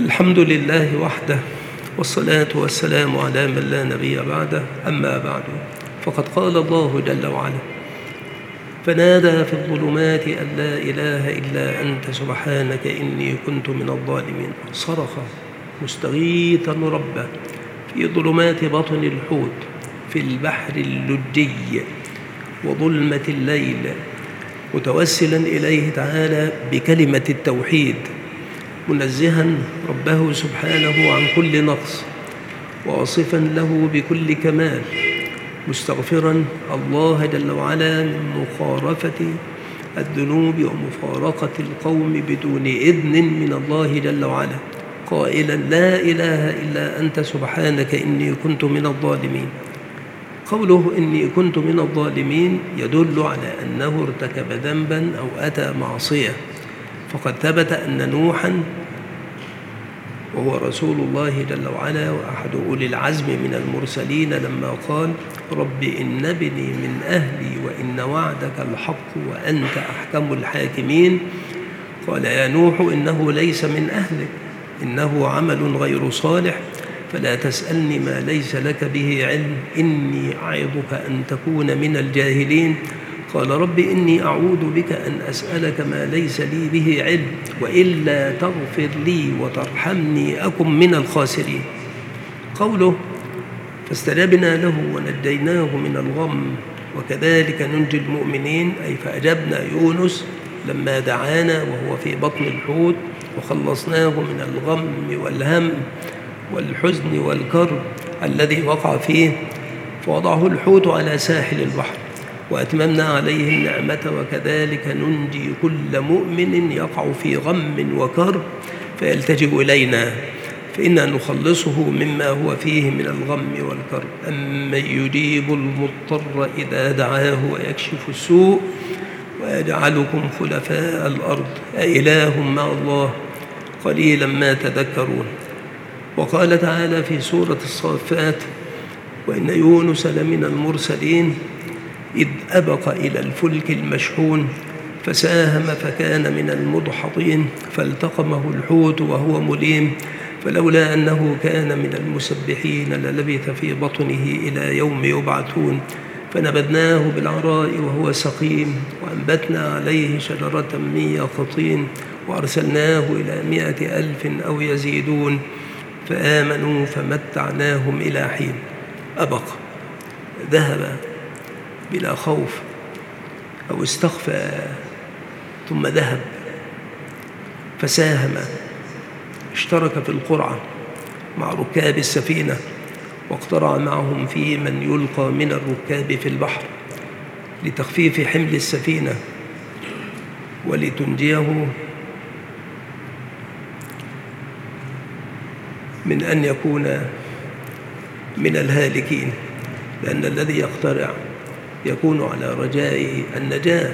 الحمد لله وحده، والصلاة والسلام على من لا نبي بعده. أما بعد، فقد قال الله جل وعلا: فنادى في الظلمات أن لا إله إلا أنت سبحانك إني كنت من الظالمين. صرخ مستغيثا ربه في ظلمات بطن الحوت في البحر اللجي وظلمة الليل، متوسلا إليه تعالى بكلمة التوحيد، منزها ربه سبحانه عن كل نقص، واصفا له بكل كمال، مستغفرا الله جل وعلا من مخالفة الذنوب ومفارقة القوم بدون إذن من الله جل وعلا، قائلا: لا إله إلا أنت سبحانك إني كنت من الظالمين. قوله إني كنت من الظالمين يدل على أنه ارتكب ذنبا أو أتى معصية، فقد ثبت أن نوحا وهو رسول الله جل وعلا وأحد أولي العزم من المرسلين لما قال: رب إن ابني من أهلي وإن وعدك الحق وأنت أحكم الحاكمين، قال: يا نوح إنه ليس من أهلك، إنه عمل غير صالح، فلا تسألني ما ليس لك به علم، إني أعظك أن تكون من الجاهلين. قال: رب إني أعوذ بك أن أسألك ما ليس لي به علم، وإلا تغفر لي وترحمني أكن من الخاسرين. قوله: فاستجبنا له ونجيناه من الغم وكذلك ننجي المؤمنين، أي فأجبنا يونس لما دعانا وهو في بطن الحوت، وخلصناه من الغم والهم والحزن والكرب الذي وقع فيه، فوضعه الحوت على ساحل البحر، وأتممنا عليه النعمة، وكذلك ننجي كل مؤمن يقع في غم وكرب فيلتجئ إلينا، فإنا نخلصه مما هو فيه من الغم والكرب. أمن يجيب المضطر إذا دعاه ويكشف السوء ويجعلكم خلفاء الأرض أإله مع الله قليلا ما تذكرون. وقال تعالى في سورة الصافات: وإن يونس لمن المرسلين إذ أبق إلى الفلك المشحون فساهم فكان من المدحضين فالتقمه الحوت وهو مليم فلولا أنه كان من المسبحين للبث في بطنه إلى يوم يبعثون فنبذناه بالعراء وهو سقيم وأنبتنا عليه شجرة من يقطين وأرسلناه إلى 100,000 أو يزيدون فآمنوا فمتعناهم إلى حين. أبق، ذهب بلا خوف، أو استخفى ثم ذهب فساهم، اشترك في القرعة مع ركاب السفينة، واقترع معهم في من يلقى من الركاب في البحر لتخفيف حمل السفينة ولتنجيه من أن يكون من الهالكين، لأن الذي يقترع يكون على رجاء النجاة،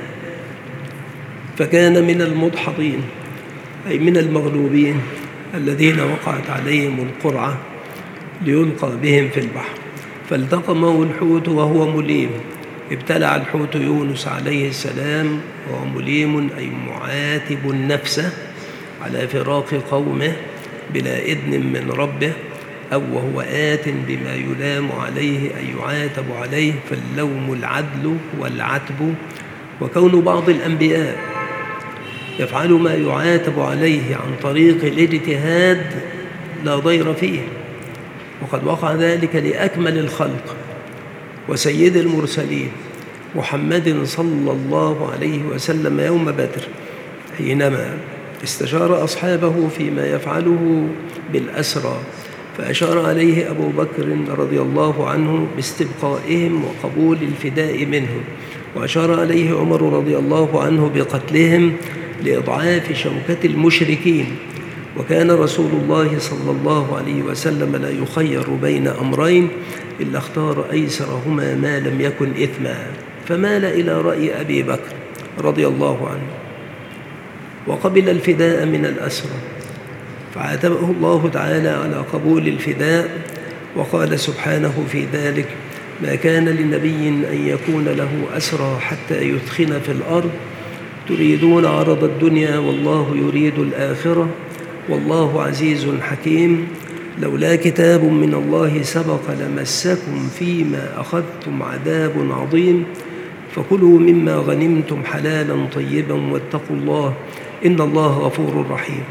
فكان من المدحضين أي من المغلوبين الذين وقعت عليهم القرعة ليلقى بهم في البحر، فالتقمه الحوت وهو مليم. ابتلع الحوت يونس عليه السلام وهو مليم أي معاتب نفسه على فراق قومه بلا إذن من ربه، أو وهو آت بما يلام عليه أي يعاتب عليه، فاللوم العدل والعتب، وكون بعض الأنبياء يفعل ما يعاتب عليه عن طريق الاجتهاد لا ضير فيه، وقد وقع ذلك لأكمل الخلق وسيد المرسلين محمد صلى الله عليه وسلم يوم بدر، حينما استشار أصحابه فيما يفعله بالأسرى، فأشار عليه أبو بكر رضي الله عنه باستبقائهم وقبول الفداء منهم، وأشار عليه عمر رضي الله عنه بقتلهم لإضعاف شوكة المشركين. وكان رسول الله صلى الله عليه وسلم لا يخير بين أمرين إلا اختار أيسرهما ما لم يكن إثما، فمال إلى رأي أبي بكر رضي الله عنه وقبل الفداء من الأسرى، فعاتبه الله تعالى على قبول الفداء، وقال سبحانه في ذلك: ما كان لنبي أن يكون له أسرى حتى يثخن في الأرض تريدون عرض الدنيا والله يريد الآخرة والله عزيز حكيم لولا كتاب من الله سبق لمسكم فيما أخذتم عذاب عظيم فكلوا مما غنمتم حلالا طيبا واتقوا الله إن الله غفور رحيم.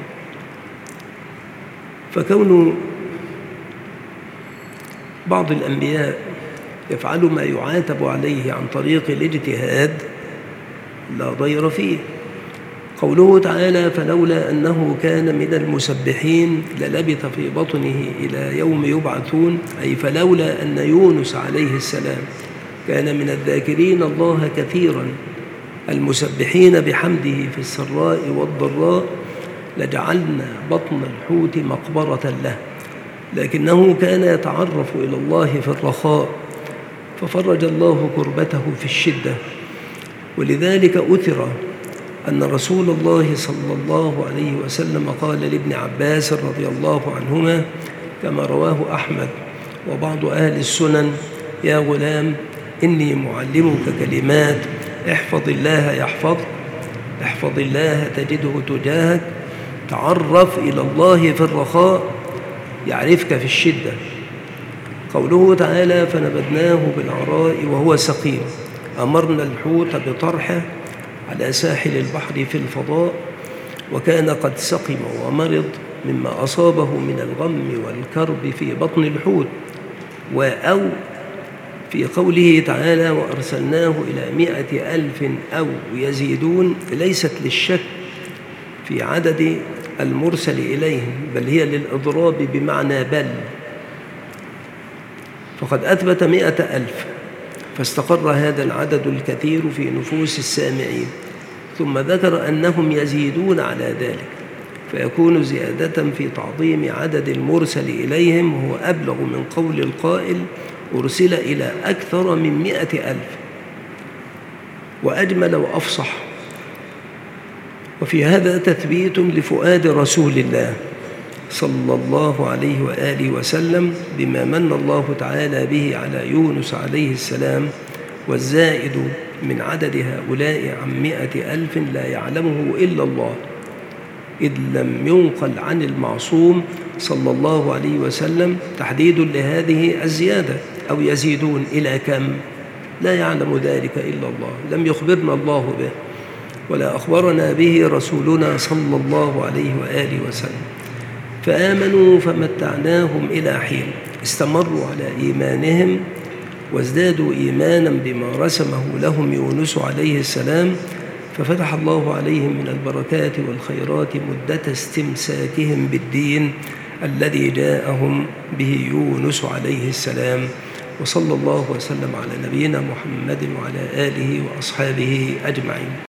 فكون بعض الأنبياء يفعل ما يعاتب عليه عن طريق الاجتهاد لا ضير فيه. قوله تعالى فلولا أنه كان من المسبحين للبث في بطنه إلى يوم يبعثون، أي فلولا أن يونس عليه السلام كان من الذاكرين الله كثيرا المسبحين بحمده في السراء والضراء لجعلنا بطن الحوت مقبرة له، لكنه كان يتعرف إلى الله في الرخاء ففرج الله كربته في الشدة. ولذلك أثر أن رسول الله صلى الله عليه وسلم قال لابن عباس رضي الله عنهما كما رواه أحمد وبعض أهل السنن يا غلام إني معلمك كلمات احفظ الله يحفظك، احفظ الله تجده تجاهك، تعرف إلى الله في الرخاء يعرفك في الشدة. قوله تعالى فنبذناه بالعراء وهو سقيم، أمرنا الحوت بطرحه على ساحل البحر في الفضاء وكان قد سقم ومرض مما أصابه من الغم والكرب في بطن الحوت. أو في قوله تعالى وأرسلناه إلى 100,000 أو يزيدون ليست للشك في عدد المرسل إليهم بل هي للإضراب بمعنى بل، فقد أثبت 100,000 فاستقر هذا العدد الكثير في نفوس السامعين، ثم ذكر أنهم يزيدون على ذلك فيكون زيادة في تعظيم عدد المرسل إليهم وهو أبلغ من قول القائل أرسل إلى أكثر من 100,000 وأجمل وأفصح. وفي هذا تثبيت لفؤاد رسول الله صلى الله عليه وآله وسلم بما من الله تعالى به على يونس عليه السلام، والزائد من عدد هؤلاء عن 100,000 لا يعلمه إلا الله، إذ لم ينقل عن المعصوم صلى الله عليه وسلم تحديد لهذه الزيادة. أو يزيدون إلى كم لا يعلم ذلك إلا الله، لم يخبرنا الله به ولا أخبرنا به رسولنا صلى الله عليه وآله وسلم. فآمنوا فمتعناهم إلى حين، استمروا على إيمانهم وازدادوا إيمانا بما رسمه لهم يونس عليه السلام، ففتح الله عليهم من البركات والخيرات مدة استمساكهم بالدين الذي جاءهم به يونس عليه السلام. وصلى الله وسلم على نبينا محمد وعلى آله وأصحابه أجمعين.